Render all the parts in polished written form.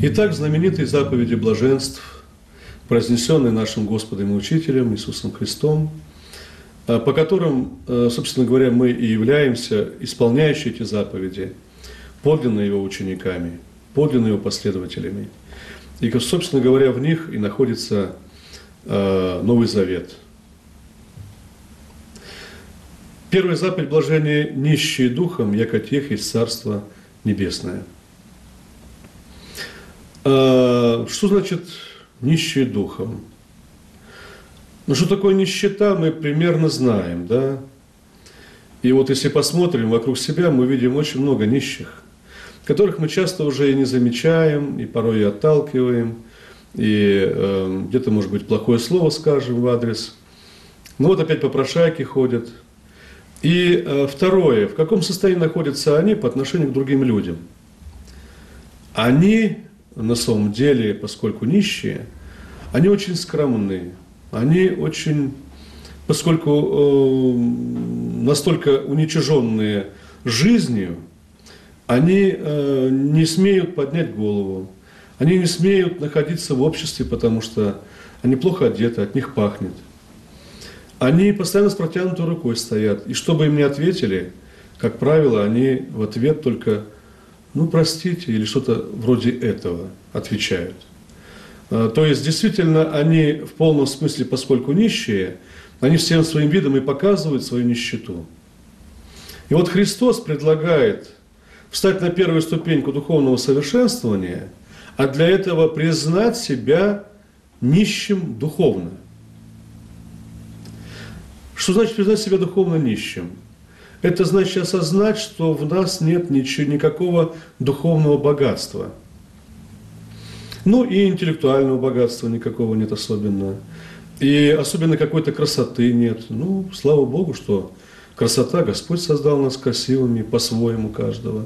Итак, знаменитые заповеди блаженств, произнесенные нашим Господом и Учителем Иисусом Христом, по которым, собственно говоря, мы и являемся исполняющими эти заповеди, подлинно Его учениками, подлинно Его последователями. И, собственно говоря, в них и находится Новый Завет. Первая заповедь блажения – нищие духом, яко тех есть Царство Небесное. Что значит нищие духом? Ну, что такое нищета, мы примерно знаем, да? И вот если посмотрим вокруг себя, мы видим очень много нищих, которых мы часто уже и не замечаем, и порой и отталкиваем, и где-то, может быть, плохое слово скажем в адрес. Ну вот опять попрошайки ходят. И второе, в каком состоянии находятся они по отношению к другим людям? Они, на самом деле, поскольку нищие, они очень скромные, они очень, поскольку настолько уничиженные жизнью, они не смеют поднять голову, они не смеют находиться в обществе, потому что они плохо одеты, от них пахнет. Они постоянно с протянутой рукой стоят, и что бы им ни ответили, как правило, они в ответ только «ну, простите» или что-то вроде этого отвечают. То есть, действительно, они в полном смысле, поскольку нищие, они всем своим видом и показывают свою нищету. И вот Христос предлагает встать на первую ступеньку духовного совершенствования, а для этого признать себя нищим духовно. Что значит признать себя духовно нищим? Это значит осознать, что в нас нет никакого духовного богатства. Ну и интеллектуального богатства никакого нет особенно. И особенно какой-то красоты нет. Ну, слава Богу, что красота, Господь создал нас красивыми по-своему каждого.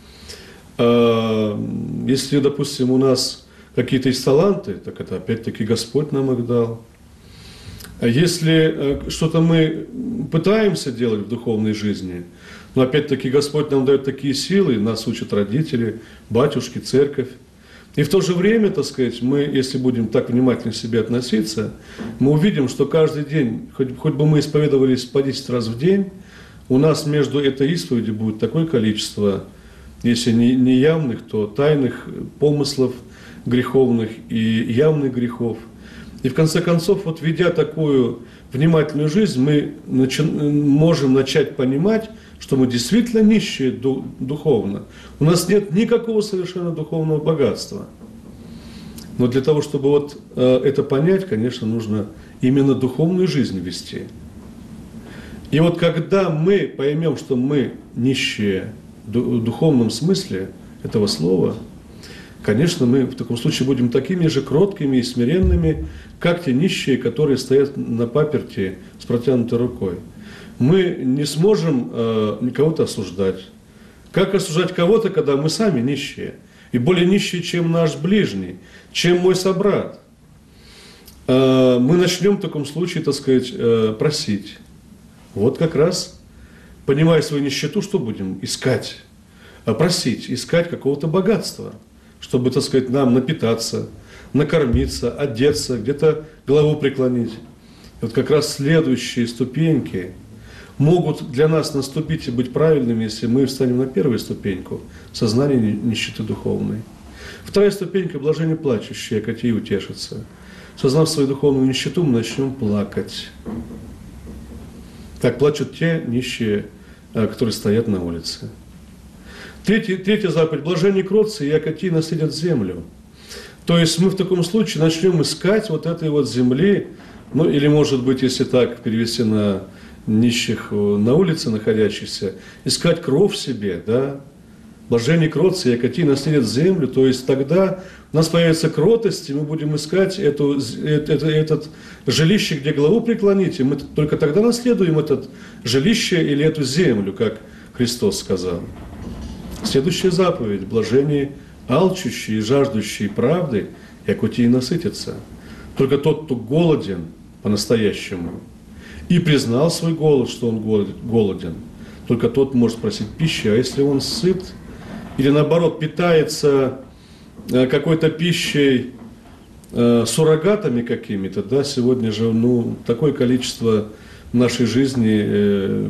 Если, допустим, у нас какие-то есть таланты, так это опять-таки Господь нам их дал. А если что-то мы пытаемся делать в духовной жизни, но опять-таки Господь нам дает такие силы, нас учат родители, батюшки, церковь. И в то же время, так сказать, мы, если будем так внимательно к себе относиться, мы увидим, что каждый день, хоть бы мы исповедовались по 10 раз в день, у нас между этой исповедью будет такое количество, если не явных, то тайных помыслов греховных и явных грехов. И в конце концов, вот ведя такую внимательную жизнь, мы можем начать понимать, что мы действительно нищие духовно. У нас нет никакого совершенно духовного богатства. Но для того, чтобы вот это понять, конечно, нужно именно духовную жизнь вести. И вот когда мы поймем, что мы нищие в духовном смысле этого слова, конечно, мы в таком случае будем такими же кроткими и смиренными, как те нищие, которые стоят на паперти с протянутой рукой. Мы не сможем кого-то осуждать. Как осуждать кого-то, когда мы сами нищие? И более нищие, чем наш ближний, чем мой собрат. Мы начнем в таком случае, так сказать, просить. Вот как раз, понимая свою нищету, что будем искать? Просить, искать какого-то богатства, чтобы, так сказать, нам напитаться, накормиться, одеться, где-то голову преклонить. И вот как раз следующие ступеньки могут для нас наступить и быть правильными, если мы встанем на первую ступеньку сознания нищеты духовной. Вторая ступенька – блажение плачущие, яко те утешатся. Сознав свою духовную нищету, мы начнем плакать. Как плачут те нищие, которые стоят на улице. Третья заповедь – блажение кротцы, яко те наследят землю. То есть мы в таком случае начнем искать вот этой вот земли, ну или, может быть, если так перевести на нищих на улице находящихся, искать кров в себе, да, блажение кротцы, яко те наследят землю, то есть тогда у нас появится кротость, и мы будем искать этот жилище, где голову преклонить, и мы только тогда наследуем это жилище или эту землю, как Христос сказал. Следующая заповедь – блажение алчущие и жаждущие правды, яко те и насытятся. Только тот, кто голоден по-настоящему, и признал свой голод, что он голоден, только тот может просить пищи, а если он сыт, или наоборот питается какой-то пищей, суррогатами какими-то, да, сегодня же, такое количество в нашей жизни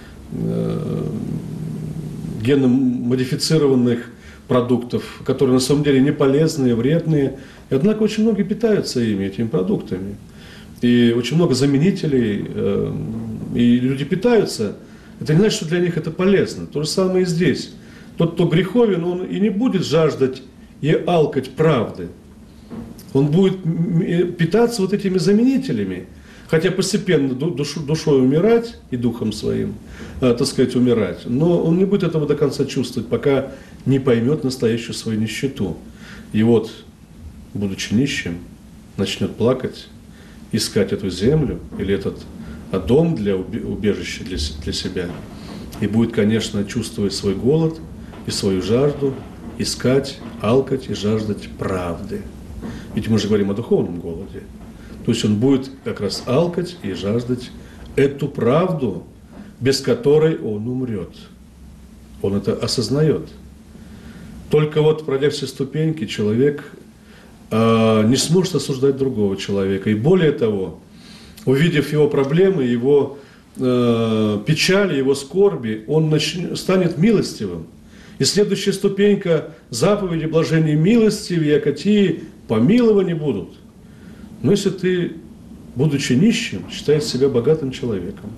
генно-модифицированных продуктов, которые на самом деле не полезные, вредные, и однако очень многие питаются этими продуктами. И очень много заменителей, и люди питаются. Это не значит, что для них это полезно. То же самое и здесь. Тот, кто греховен, он и не будет жаждать и алкать правды. Он будет питаться вот этими заменителями, хотя постепенно душой умирать и духом своим, так сказать, умирать. Но он не будет этого до конца чувствовать, пока не поймет настоящую свою нищету. И вот, будучи нищим, начнет плакать, искать эту землю или этот дом для убежища для себя. И будет, конечно, чувствовать свой голод и свою жажду, искать, алкать и жаждать правды. Ведь мы же говорим о духовном голоде. То есть он будет как раз алкать и жаждать эту правду, без которой он умрет. Он это осознает. Только вот, пройдя все ступеньки, человек не сможет осуждать другого человека. И более того, увидев его проблемы, его печали, его скорби, он станет милостивым. И следующая ступенька заповеди блажения милостивее, якотии помилованы будут. Но если ты, будучи нищим, считаешь себя богатым человеком,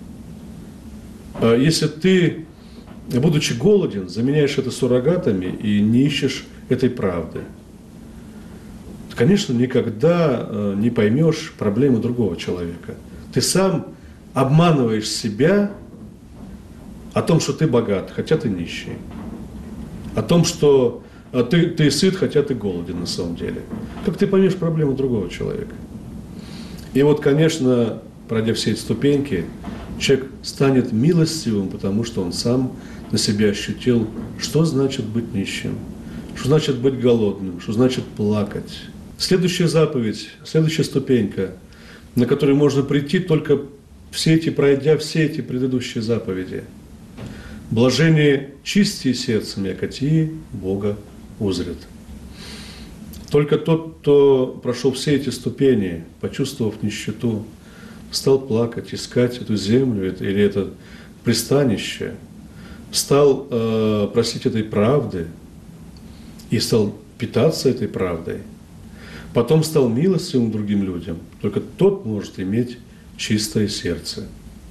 если ты, будучи голоден, заменяешь это суррогатами и не ищешь этой правды, то, конечно, никогда не поймешь проблемы другого человека. Ты сам обманываешь себя о том, что ты богат, хотя ты нищий. О том, что ты сыт, хотя ты голоден на самом деле. Как ты поймешь проблему другого человека? И вот, конечно, пройдя все эти ступеньки, человек станет милостивым, потому что он сам на себе ощутил, что значит быть нищим, что значит быть голодным, что значит плакать. Следующая заповедь, следующая ступенька, на которую можно прийти, только пройдя все эти предыдущие заповеди. Блажение чистие сердцем, якотии Бога узрят. Только тот, кто прошел все эти ступени, почувствовав нищету, стал плакать, искать эту землю или это пристанище, стал просить этой правды и стал питаться этой правдой, потом стал милостивым другим людям, только тот может иметь чистое сердце.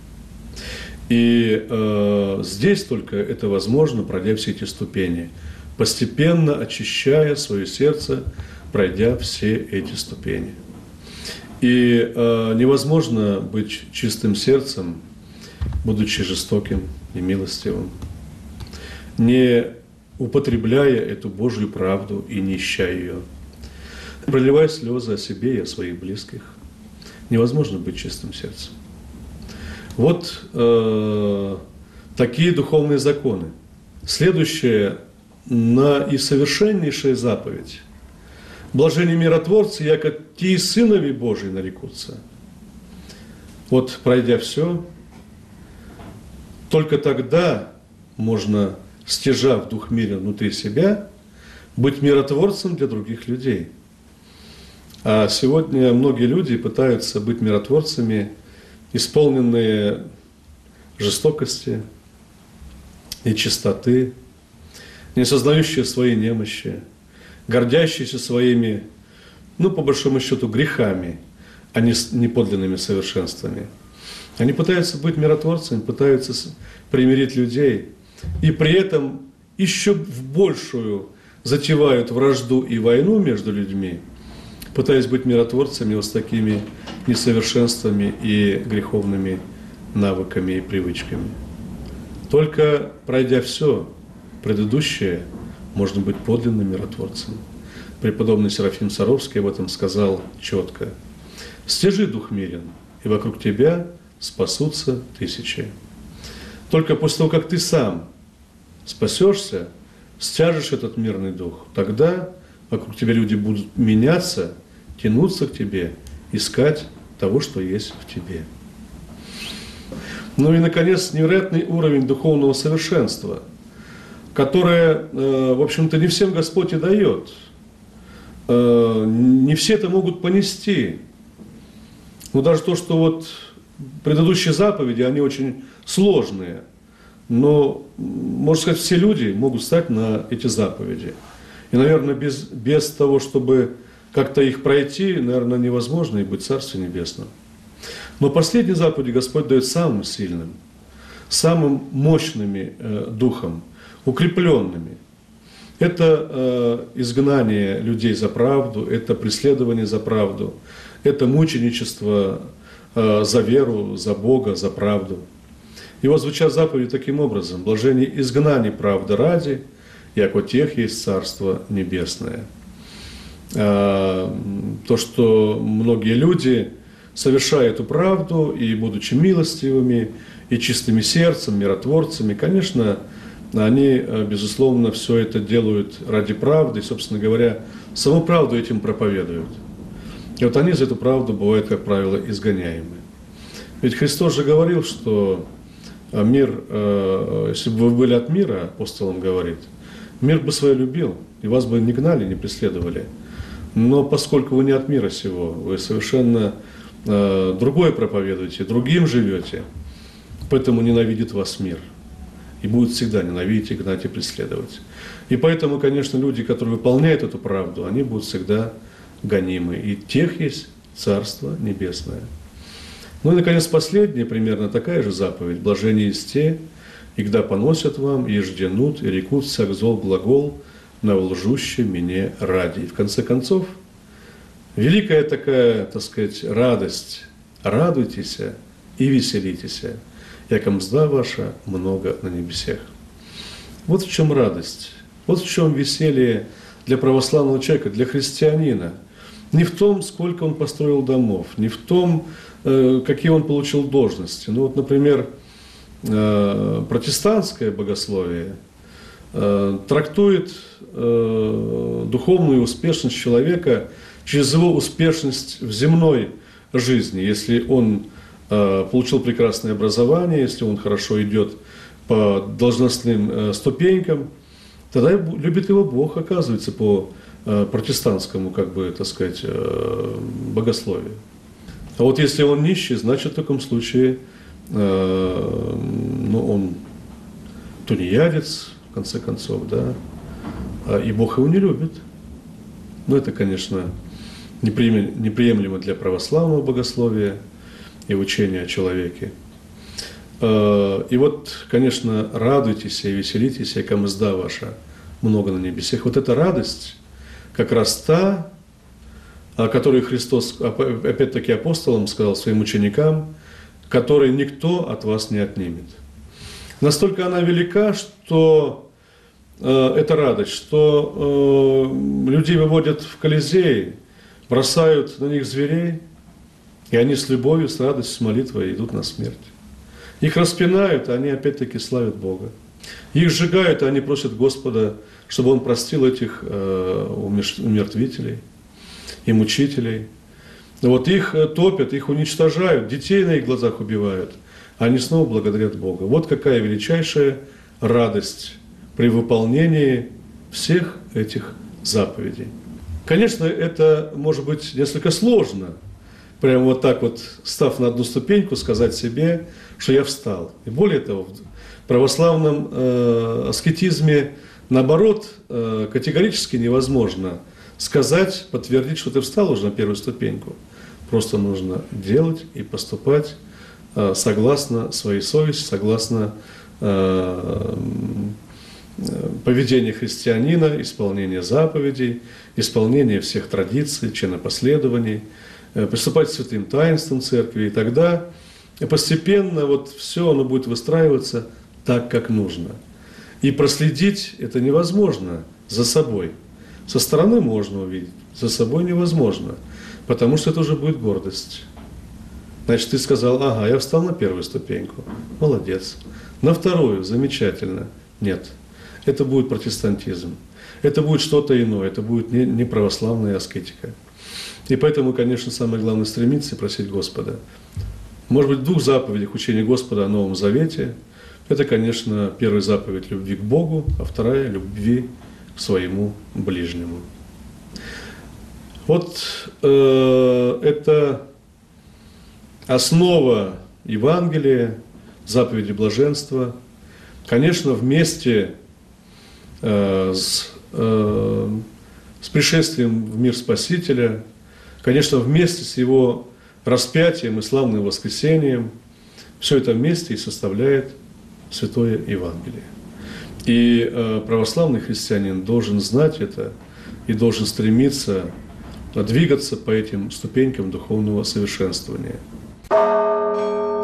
И здесь только это возможно, пройдя все эти ступени, постепенно очищая свое сердце, пройдя все эти ступени. И невозможно быть чистым сердцем, будучи жестоким и милостивым, не употребляя эту Божью правду и не ища ее, проливая слезы о себе и о своих близких. Невозможно быть чистым сердцем. Вот такие духовные законы. Следующая и совершеннейшая заповедь. Блаженные миротворцы, яко те сынови Божии нарекутся. Вот пройдя все, только тогда можно, стяжав дух мира внутри себя, быть миротворцем для других людей. А сегодня многие люди пытаются быть миротворцами, исполненные жестокости, нечистоты, не осознающие свои немощи, гордящиеся своими, по большому счету, грехами, а не подлинными совершенствами. Они пытаются быть миротворцами, пытаются примирить людей, и при этом еще в большую затевают вражду и войну между людьми, пытаясь быть миротворцами вот с такими несовершенствами и греховными навыками и привычками. Только пройдя все предыдущее, можно быть подлинным миротворцем. Преподобный Серафим Саровский об этом сказал четко. «Стяжи дух мирен, и вокруг тебя спасутся тысячи». Только после того, как ты сам спасешься, стяжешь этот мирный дух, тогда вокруг тебя люди будут меняться, тянуться к тебе, искать того, что есть в тебе. И, наконец, невероятный уровень духовного совершенства, которое, в общем-то, не всем Господь и дает. не все это могут понести. Но даже то, что вот предыдущие заповеди, они очень сложные. Но, можно сказать, все люди могут стать на эти заповеди. И, наверное, без того, чтобы как-то их пройти, наверное, невозможно и быть в Царстве Небесном. Но последние заповеди Господь дает самым сильным, самым мощными духом, укрепленными. Это изгнание людей за правду, это преследование за правду, это мученичество за веру, за Бога, за правду. И вот звучат заповеди таким образом: блажение изгнание правды ради, яко тех есть Царство Небесное. То, что многие люди, совершая эту правду и будучи милостивыми и чистыми сердцем, миротворцами, конечно, они, безусловно, все это делают ради правды, и, собственно говоря, саму правду этим проповедуют. И вот они за эту правду бывают, как правило, изгоняемы. Ведь Христос же говорил, что мир, если бы вы были от мира, апостол он говорит, мир бы свой любил, и вас бы не гнали, не преследовали. Но поскольку вы не от мира сего, вы совершенно другое проповедуете, другим живете, поэтому ненавидит вас мир. И будет всегда ненавидеть, и гнать, и преследовать. И поэтому, конечно, люди, которые выполняют эту правду, они будут всегда гонимы. И тех есть Царство Небесное. Ну и, наконец, последняя, примерно такая же заповедь. Блажение есть те, и когда поносят вам, и жденут, и рекут всяк зол глагол на лжуще мне ради. И в конце концов, великая такая, так сказать, радость. Радуйтесь и веселитесь, яко мзда ваша много на небесех. Вот в чем радость, вот в чем веселье для православного человека, для христианина. Не в том, сколько он построил домов, не в том, какие он получил должности. Ну вот, например, протестантское богословие трактует духовную успешность человека через его успешность в земной жизни. Если он получил прекрасное образование, если он хорошо идет по должностным ступенькам, тогда любит его Бог, оказывается, по протестантскому, как бы, так сказать, богословию. А вот если он нищий, значит, в таком случае он тунеядец, в конце концов, да, и Бог его не любит. Но это, конечно, неприемлемо для православного богословия и учения о человеке. И вот, конечно, радуйтесь и веселитесь, яко мзда ваша много на небесах. Вот эта радость, как раз та, о которой Христос, опять-таки апостолам сказал своим ученикам, которой никто от вас не отнимет. Настолько она велика, что эта радость, что людей выводят в Колизей, бросают на них зверей, и они с любовью, с радостью, с молитвой идут на смерть. Их распинают, а они опять-таки славят Бога. Их сжигают, а они просят Господа, чтобы Он простил этих умертвителей и мучителей. Вот их топят, их уничтожают, детей на их глазах убивают, а они снова благодарят Бога. Вот какая величайшая радость при выполнении всех этих заповедей. Конечно, это может быть несколько сложно, прямо вот так вот, став на одну ступеньку, сказать себе, что я встал. И более того, в православном аскетизме, наоборот, категорически невозможно сказать, подтвердить, что ты встал уже на первую ступеньку. Просто нужно делать и поступать согласно своей совести, согласно поведению христианина, исполнение заповедей, исполнение всех традиций, чинопоследований, приступать к святым таинствам церкви, и тогда постепенно вот все оно будет выстраиваться так, как нужно. И проследить это невозможно за собой. Со стороны можно увидеть, за собой невозможно, потому что это уже будет гордость. Значит, ты сказал, ага, я встал на первую ступеньку, молодец. На вторую, замечательно. Нет, это будет протестантизм. Это будет что-то иное, это будет не православная аскетика. И поэтому, конечно, самое главное стремиться и просить Господа. Может быть, в двух заповедях учения Господа о Новом Завете. Это, конечно, первая заповедь любви к Богу, а вторая – любви к своему ближнему. Вот это основа Евангелия, заповеди блаженства. Конечно, вместе с пришествием в мир Спасителя, конечно, вместе с Его распятием и славным воскресением, все это вместе и составляет Святое Евангелие. И православный христианин должен знать это и должен стремиться двигаться по этим ступенькам духовного совершенствования.